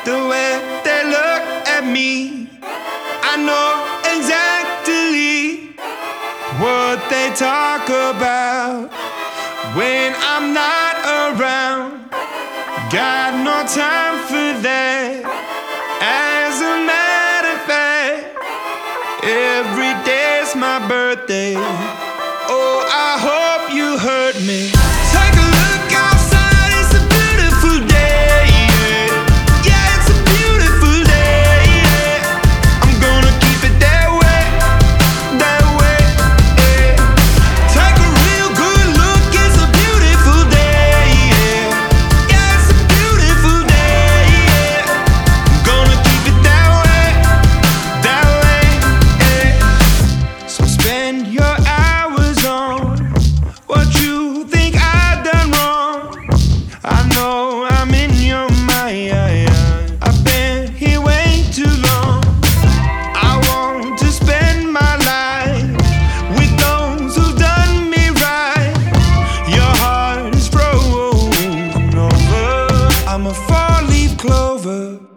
the way they look at me. I know exactly what they talk about when I'm not around. Got no time for that. As a matter of fact, every day's my birthday. Oh, I hope you heard me. Take a look outside, it's a beautiful day, yeah. Yeah, it's a beautiful day, yeah. I'm gonna keep it that way, yeah. Take a real good look, it's a beautiful day, yeah. Yeah, it's a beautiful day, yeah. I'm gonna keep it that way, yeah. So spend your hours on what you think I've done wrong. I know I'm in your mind. I've been here way too long. I want to spend my life with those who've done me right. Your heart is frozen over. I'm a four-leaf clover.